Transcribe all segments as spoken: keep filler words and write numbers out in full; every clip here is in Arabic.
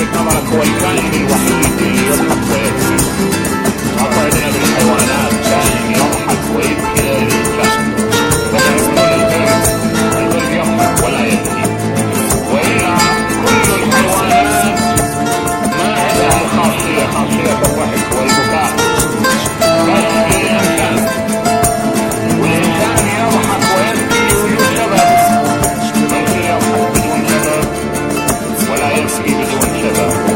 وجهة نظرك هو الكائن الوحيد اللي يضحك ويبكي؟ أقعدنا بالحيوانات كائن يضحك ويبكي غير الإنسان. فلا يقولون الكلب الكلب يضحك ولا يبكي، وإلا كل الحيوانات ما عندها خاصية خاصية الضحك والبكاء بس الإنسان. والإنسان يضحك ويبكي بدون سبب، ممكن يضحك بدون سبب ولا يبكي بدون سبب.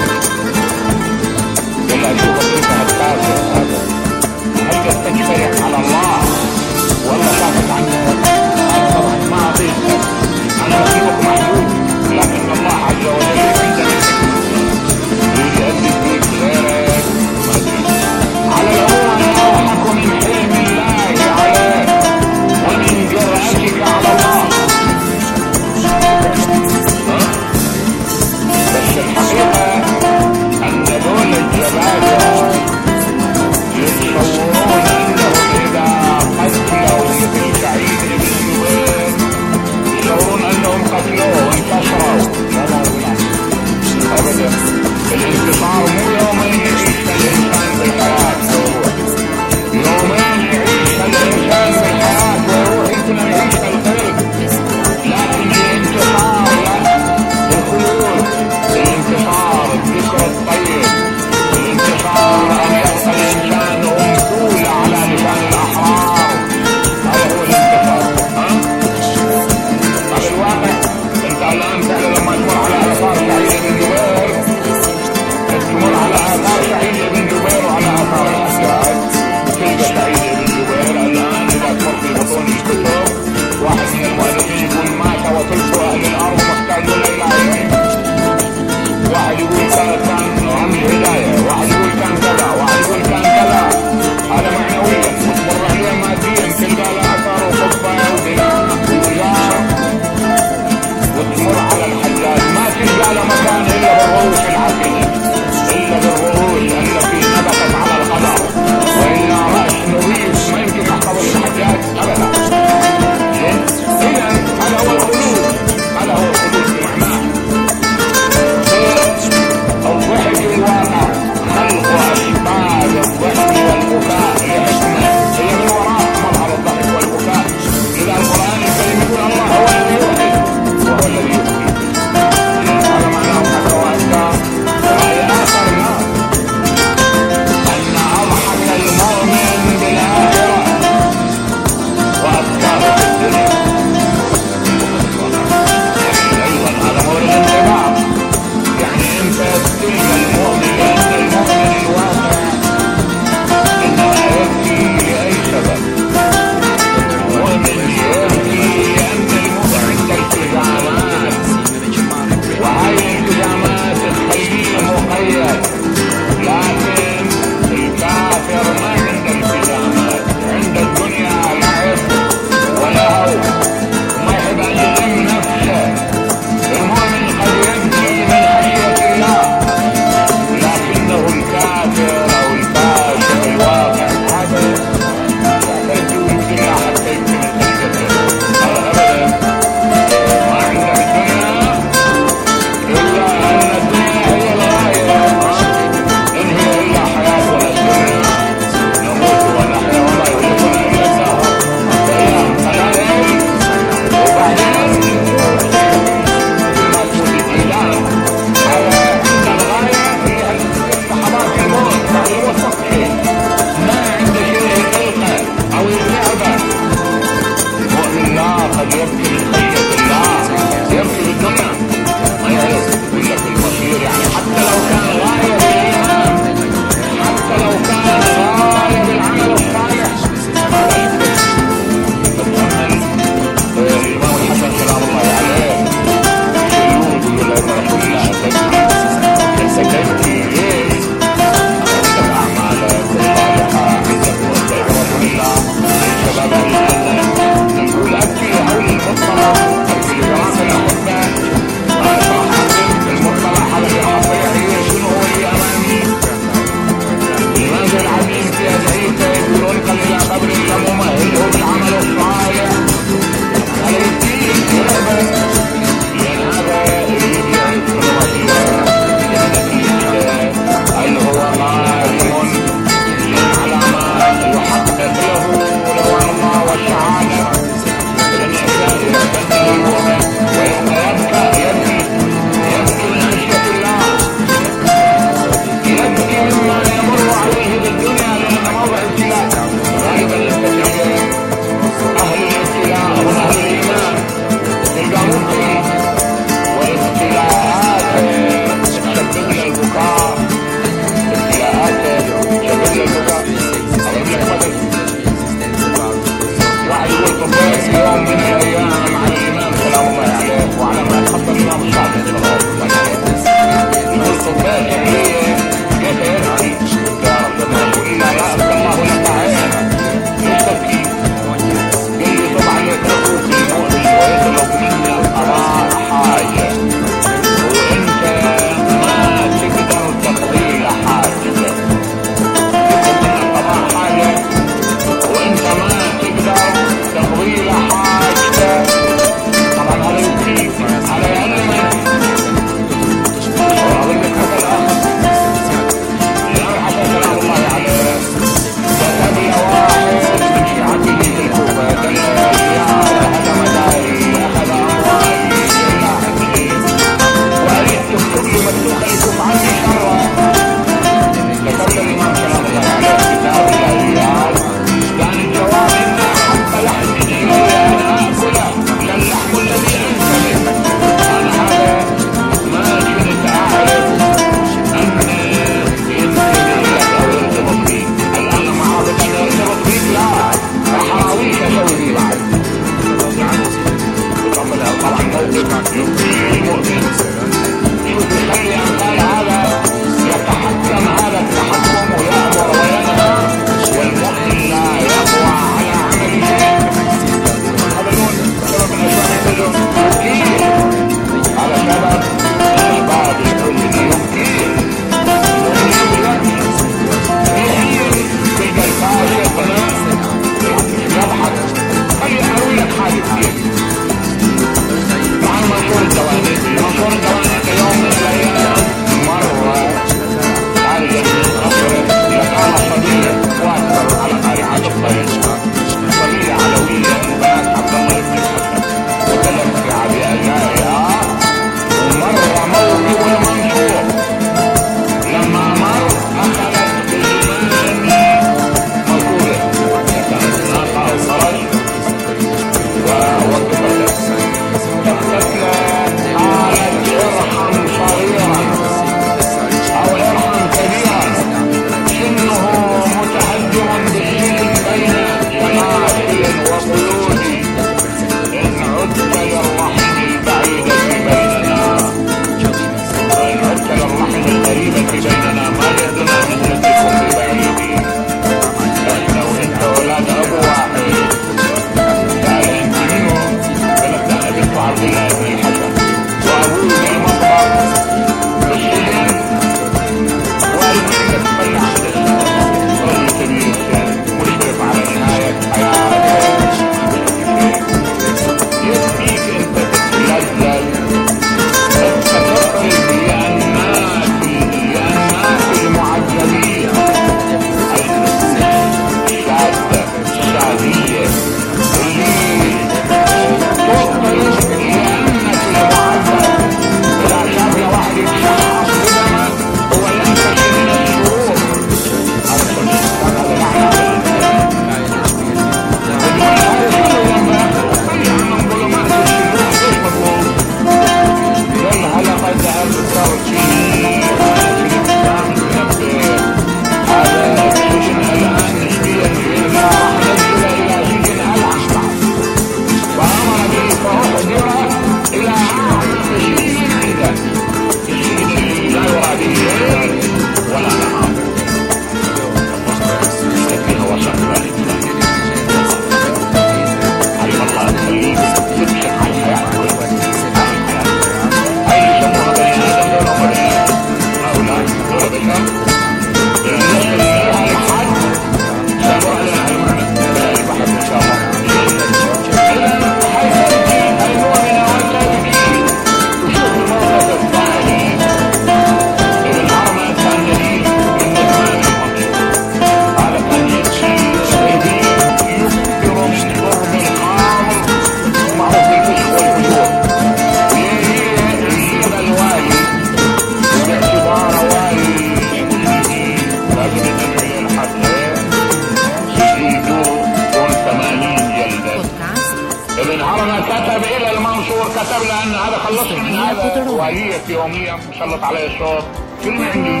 الحرمة كتب إلى المنصور، كتب له أن هذا خلصني من هذا ولية يومية مسلط عليه الصوت كل عندي.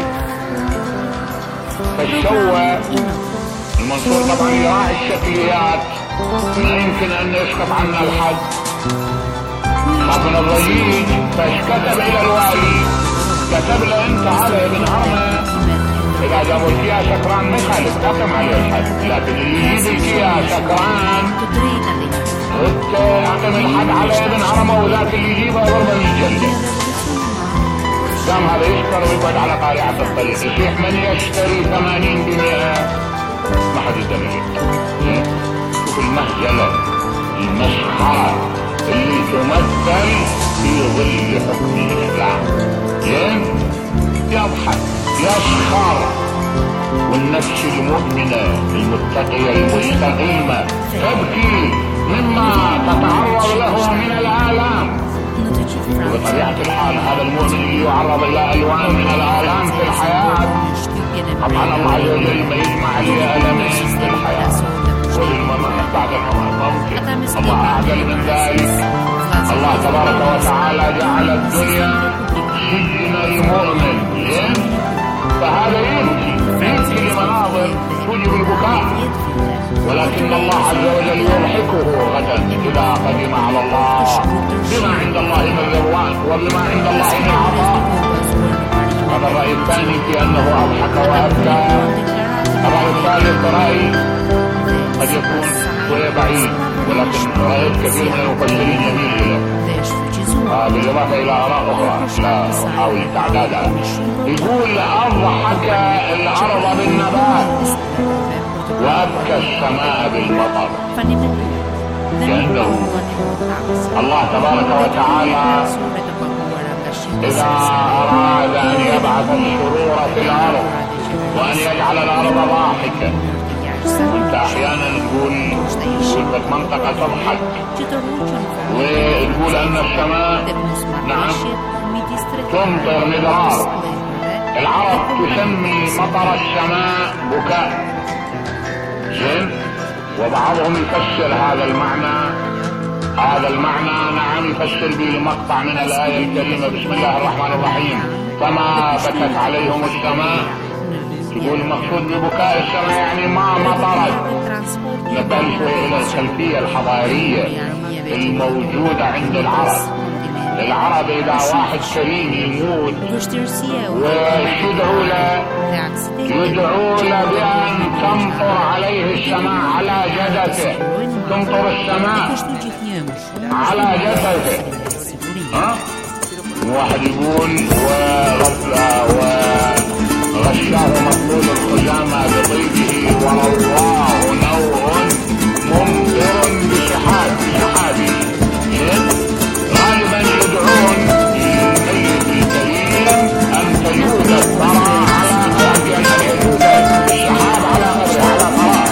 فسوى المنصور طبعا يراعي الشكليات، ما يمكن أن يسقط عنا الحد، خاف من الضجيج، فكتب إلى الوالي، كتب له أنت هذا يا ابن هرمة إذا جابوا الكيا سكران ما يخالف تقم عليه الحد، لكن اللي يجيب الكيا سكران أقم الحد على ابن هرمة، وذاك اللي يجيبه ضربه يجلد. قام هذا يشتري ويقعد على قارعة الطريق، يصيح من يشتري ثمانين بمئة ما حد يدمج. شوف المهزلة المسخرة اللي تمثل في ظل حكم الإسلام. زين يضحك يسخر، والنفس المؤمنة المتقية المستقيمة تبكي مما تتعرض له من الآلام. وبطبيعة الحال هذا المؤمن اللي يعرض إلى ألوان من الآلام في الحياة، طبعا الله عز وجل ما يجمع عليه ألمين في الحياة والممات بعد الممات ممكن. الله أعدل من ذلك. الله تبارك وتعالى جعل الدنيا سجن المؤمن، فهذا يبكي يبكي لمناظر توجب البكاء، ولكن الله عز وجل يضحكه غدا إذا قدم على الله بما عند الله من رضوان وبما عند الله من عطاء. هذا الرأي الثاني في أنه أضحك وأبكى. الرأي الثالث رأي قد يكون شوية بعيد، ولكن رأيت كثير من المفسرين يميل إليه، آه بالإضافة إلى آراء أخرى لا أحاول تعدادها. يقول أضحك الأرض بالنبات وأبكى السماء بالمطر، لأنه الله تبارك وتعالى إذا أراد أن يبعث السرور في الأرض وأن يجعل الأرض ضاحكة، انت احيانا تقول تقول منطقة تضحك وتقول ان السماء نعم تمطر مدرار. العرب تسمي مطر السماء بكاء. زين، وبعضهم يفسر هذا المعنى هذا المعنى نعم يفسر به مقطع من الآية الكريمة بسم الله الرحمن الرحيم فما بكت عليهم السماء. يقول المقصود ببكاء السماء يعني ما مطرت. نبقى شوي الى الخلفية الحضارية الموجودة عند العرب. العرب اذا واحد كريم يموت ويدعوا له يدعوا له بان تمطر عليه السماء على جدته، تمطر السماء على جدته. ها واحد يقول وغفله غشاه مطلول الخزامى بطيبه ورواه نوع ممطر بسحاب بسحابه. غالبا يدعون للميت الكريم ان تجود الثرى على قلبه، ان يجود السحاب على قلبه على فراغ.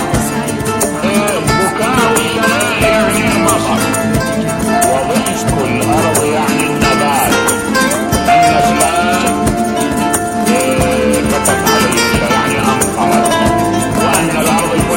بكاء السماء يعني المطر، وضحك الارض يعني النبات. النبات بكت عليه يعني أمطرت، وأن الأرض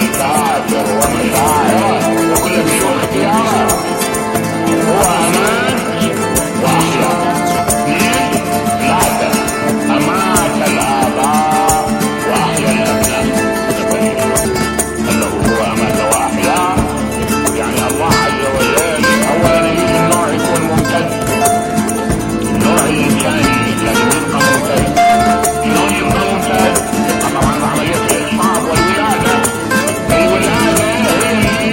الكافر ومشاعره وكل شيء اختياره. هو أمات وأحيا. اثنين ثلاثة أمات الآباء وأحيا الأبناء. أنه هو أمات وأحيا، يعني الله عز وجل أولا يريد النوع يكون ممتد، النوع الإنساني لازم يبقى ممتد. شلون يبقى ممتد؟ طبعا عملية الإصحاب والولادة. الولادة هي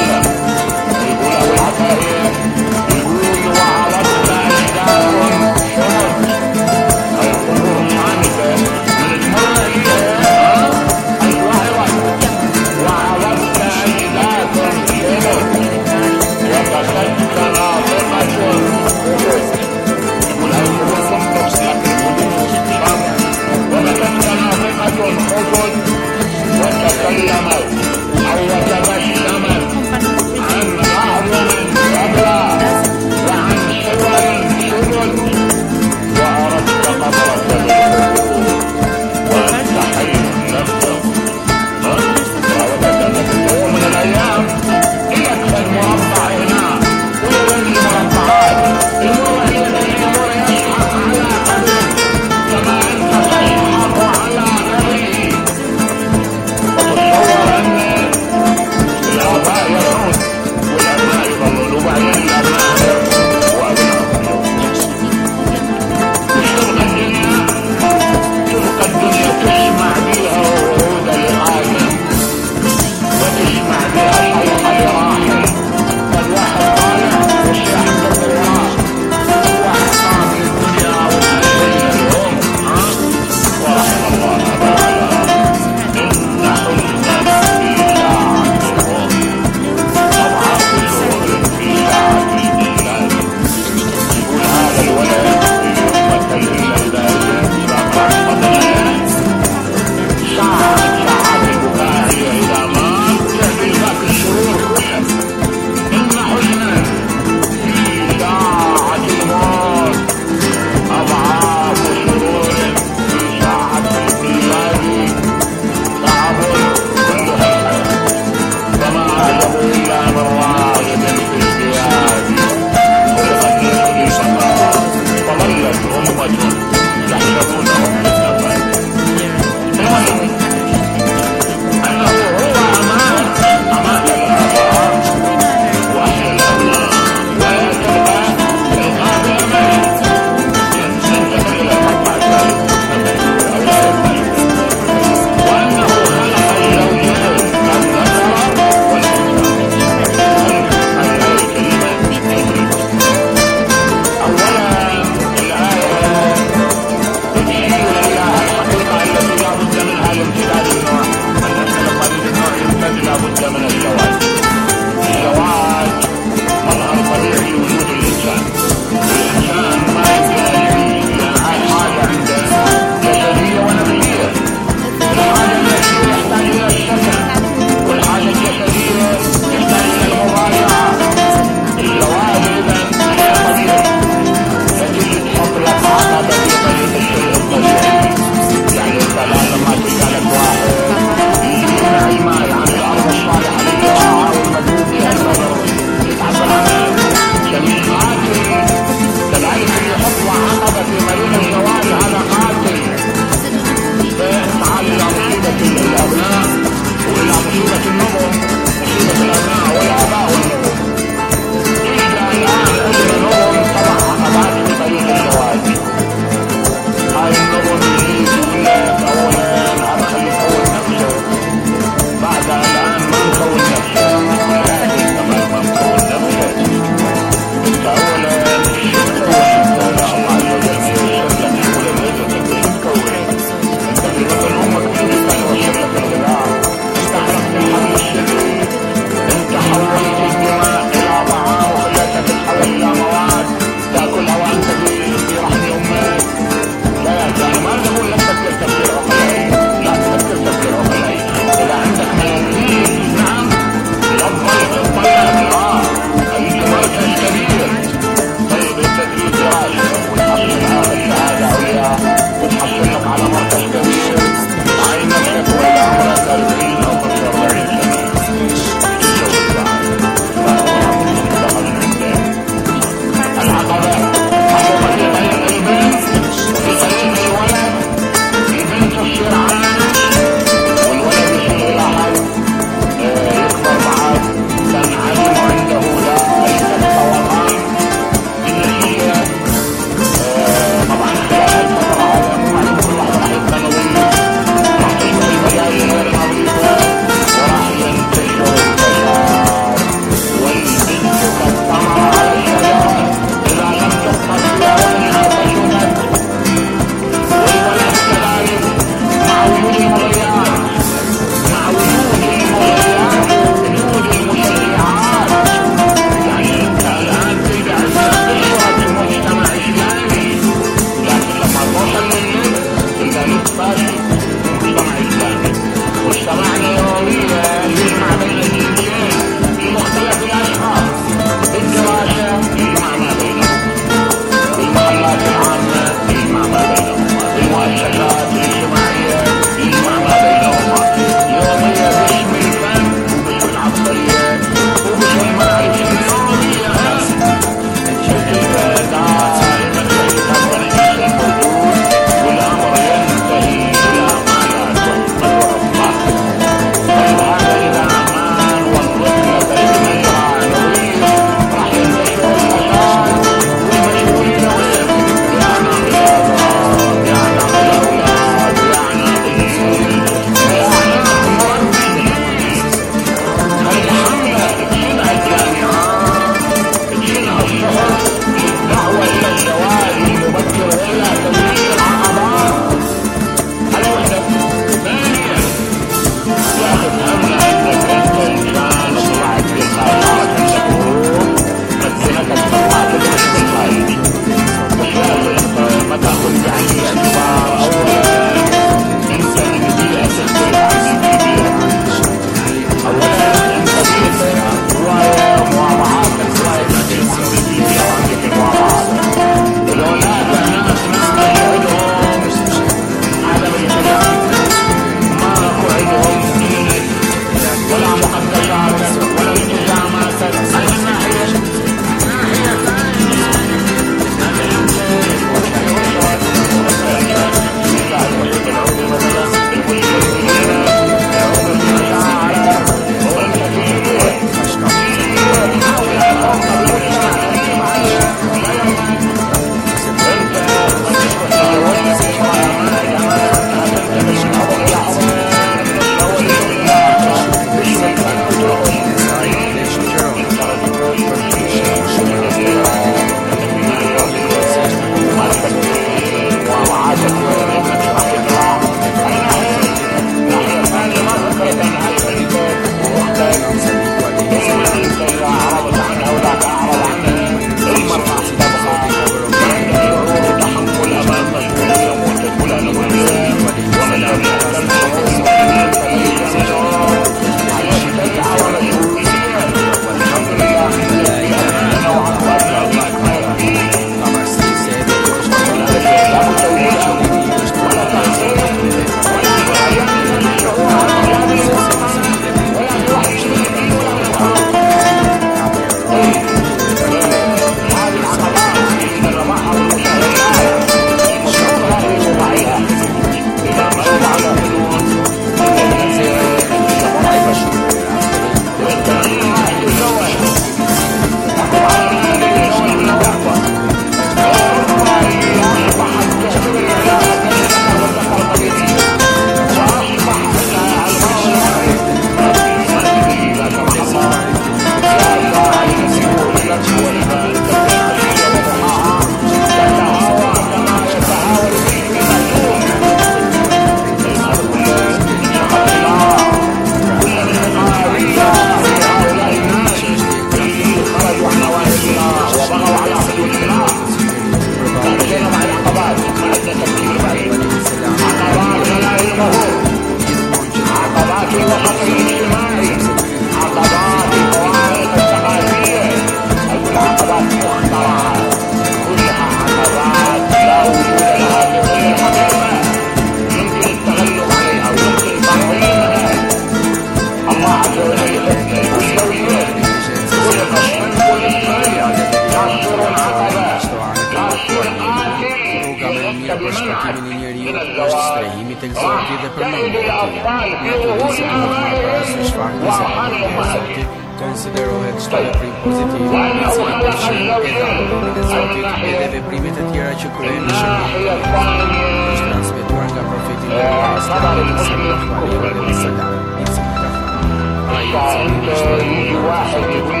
Considero che storia prin pozitiv, iniziativni e realizativ e deve primite tjera që kryejnë në shërbim. Është transmetuar nga profeti Muhamedi sallallahu alaihi wa sallam. Ibn Kafan. Ai i cili është një واحد يقول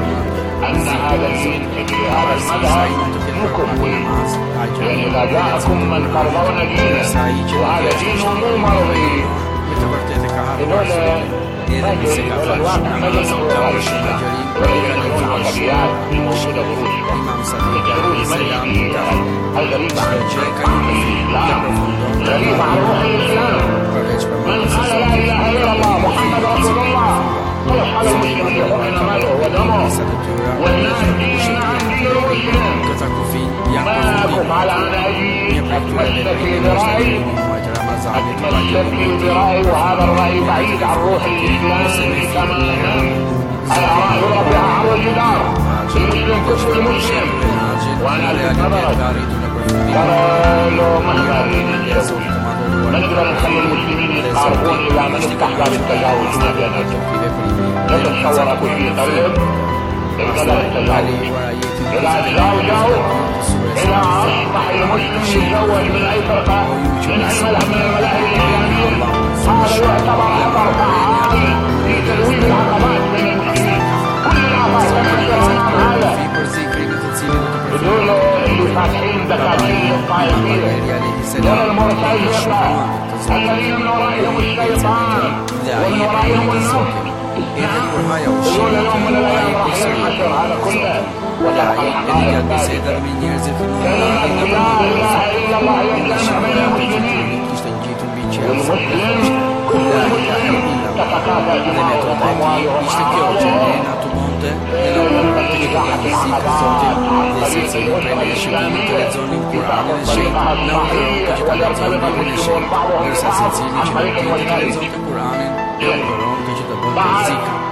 أن هذا الدين هذا المذهب نكف يعني إذا جاءكم من ترضون دينه وهذا دين مو مرضي إذا مسك فرش نماز وتمر الشجرين وكان العشيات الموجودة الإمام صديق عليه السلام شجاع كان غريب على روح الإسلام من قال لا إله إلا الله محمد رسول الله ويحل المسلم يحرم ماله ودمه والناس دين عن دين المسلم ما أكف على أناجي أتمسك في ذرائي أتمسك في ذرائي وهذا الرأي بعيد عن روح الإسلام تماما الآراء يرفع على الجدار المسلم كفر المسلم وأنا أتكبرت ترى لو مهما نقدر نخلي المسلمين يتعرفون إلى من استحضر التجاوز ما بيناتهم لا تتصور كل شيء طيب ابتدأ التجاوز إلى أجزاء جاو إلى أصبح المسلم يتزوج من أي فرقة من أي ملأ من الملاهي الإسلامية هذا يعتبر خطر فعال في تلوين العقبات بين المسلمين كل العقبات تنحصر أمام هذا بدون اللي فاتحين دكاكين الطائفية دون المرتزقة الذين من ورائهم الشيطان ومن ورائهم النصر يقول لهم من الأيام راح ينحشر هذا كله وتبقى الحقائق ثابتة كلمة لا إله إلا الله يجمع بين المسلمين والمسلم كل مسلم تتكافى دماؤهم وأموالهم أعراضهم nella partecipazione fisica dei problemi scientifici delle zone in Corano e scelta non che ci dà zone di scelta verso sensiili ci dà delle zone Corano e non che ci dà fisica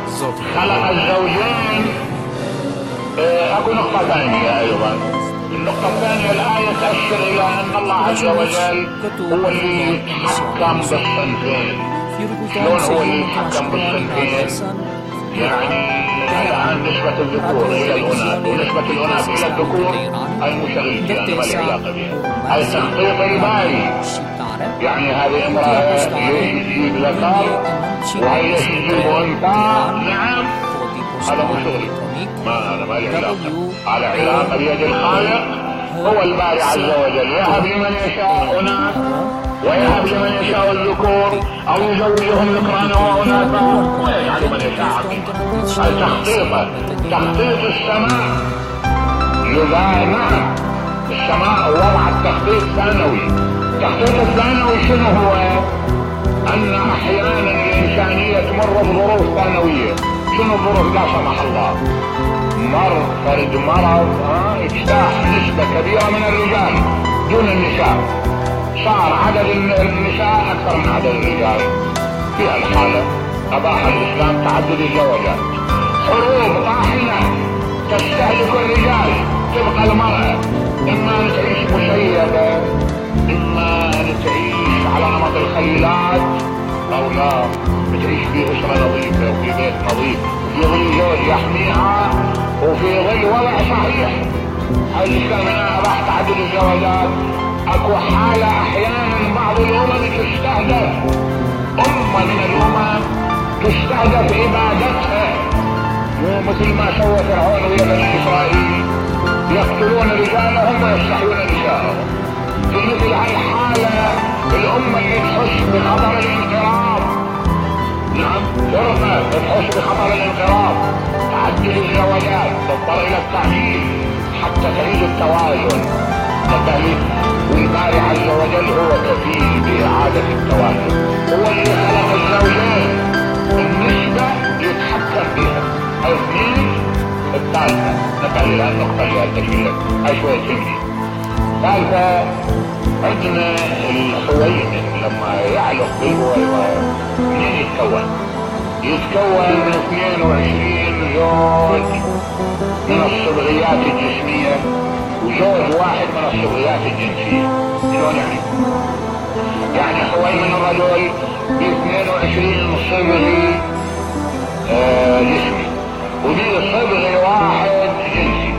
خلق الزوجين. اكو نقطة ثانية ايضا. النقطة الثانية الآية تأشر إلى أن الله عز وجل هو اللي يتحكم بالصنفين. شلون هو اللي يتحكم بالصنفين؟ يعني الآن نسبة الذكور إلى الأناث ونسبة الأناث إلى الذكور هاي مو شغلتي أنا ما لي علاقة بها. هاي تخطيط الباري. يعني هذه امرأة يجيب ذكر وهي تجيب أنثى. نعم هذا مو شغلي. ما أنا ما لي علاقة. على علاقة بيد الخالق هو الباري عز وجل. يهب لمن يشاء أناث ويهب لمن يشاء الذكور أو يزوجهم ذكرانا وأناثا ويجعل من يشاء عقيما. التخطيط تخطيط السماء يبان. السماء وضع التخطيط ثانوي. التخطيط الثانوي شنو هو؟ أن أحيانا الإنسانية تمر بظروف ثانوية. شنو الظروف؟ لا سمح الله مر فرد مرض اجتاح نسبة كبيرة من الرجال دون النساء. صار عدد النساء أكثر من عدد الرجال. في الحالة أباح الإسلام تعدد الزواجات. حروب طاحنة تستهلك الرجال تبقى المرأة إما تعيش مسيبة إما تعيش على نمط الخليلات أو لا بتعيش في أسرة نظيفة وفي بيت نظيف وفي ظل زوج يحميها وفي ظل وضع صحيح. هاي الإسلام هنا أباح تعدد الزواجات. اكو حالة احيانا بعض الامم تستهدف امة من الامم تستهدف عبادتها مثل ما سوى فرعون ويا بني اسرائيل يقتلون رجالهم ويستحيون نساءهم. في مثل هاي الحالة الامة اللي تحس بخطر الانقراض نعم فرقة تحس بخطر الانقراض تعدل الزواجات تضطر الى التعديل حتى تعيد التوازن. التعليم والباري عز وجل هو كفيل بإعادة التوازن. هو اللي خلق الزوجين النسبة يتحكم بها. اثنين الثالثة نتعلم الآن النقطة اللي هالتشكيلة هاي شوية تمشي. ثالثة عندنا الحويمن لما يعلق بالبويضة منين يتكون؟ يتكون من اثنين وعشرين زوج من الصبغيات الجسمية وزوج واحد من الصبغيات الجنسية. شلون يعني؟ يعني حويمن الرجل ب اثنين وعشرين صبغي آه جسمي ودي صبغي واحد جنسي.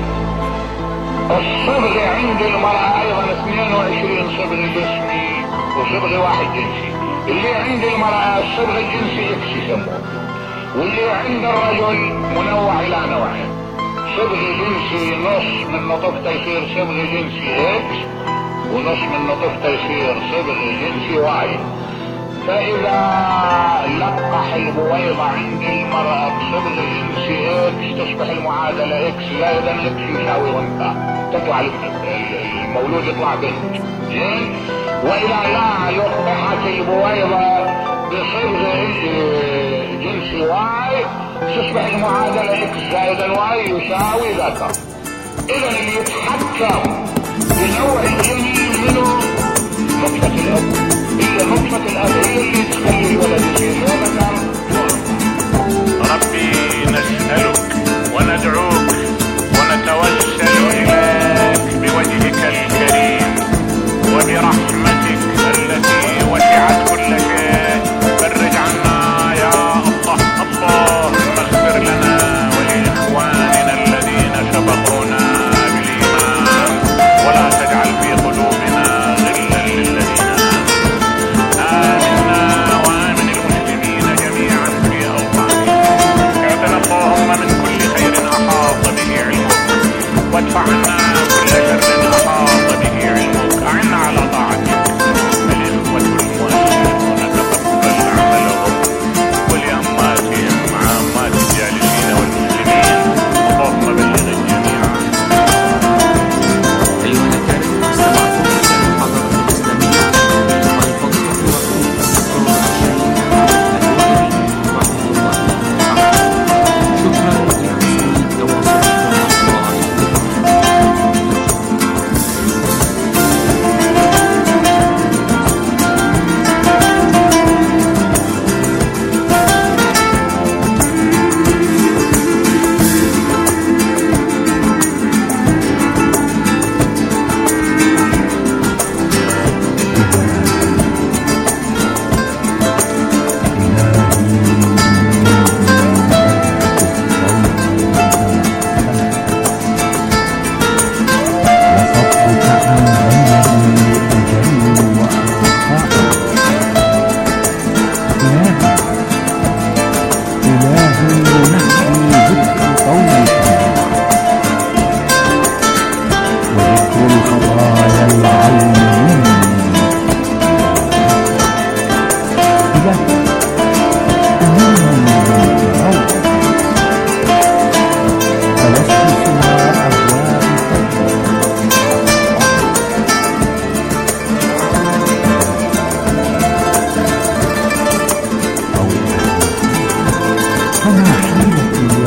الصبغي عند المرأة ايضا اثنين وعشرين صبغي جسمي وصبغي واحد جنسي. اللي عند المرأة الصبغ الجنسي اكس يسموه واللي عند الرجل منوع الى نوعين. صبغ جنسي نص من نطفته يصير صبغ جنسي اكس ونص من نطفته يصير صبغ جنسي واي. فاذا لقح البويضة عند المرأة بصبغ جنسي اكس تصبح المعادلة اكس زائدا اكس يساوي انثى. تطلع المولود يطلع بنت. زين واذا لا لقحت البويضة بصبغ جنسي واي تصبح المعادلة اكس زائدا واي يساوي ذكر. اذا اللي يتحكم بنوع الجنين منه نطفة الاب. هي نطفة الاب هي اللي تخلي الولد يصير ذكر. ربي نسألك وندعوك ونتوسل إليك بوجهك الكريم وبرحمتك التي وسعت كل شيء. فرج عنا يا الله. اللهم اغفر لنا ولإخواننا الذين سبقونا بالإيمان ولا تجعل في قلوبنا غلا للذين آمنا وآمن المسلمين جميعا في أوطانهم. اعطنا اللهم من كل خير أحاط به علمك وادفع عنا كل شر أحاط به علمك. أعنا على طاعتك. الإخوة المؤمنون تقبل عملهم ولأماتهم مع أمات الجالسين والمسلمين. اللهم بلغ الجميع. أيها الأكارم استمعتم إلى المحاضرة الإسلامية والفضيلة المرحوم الدكتور الشيخ الوهابي رحمه الله تعالى. شكرا لحسن تواصلكم معنا. التي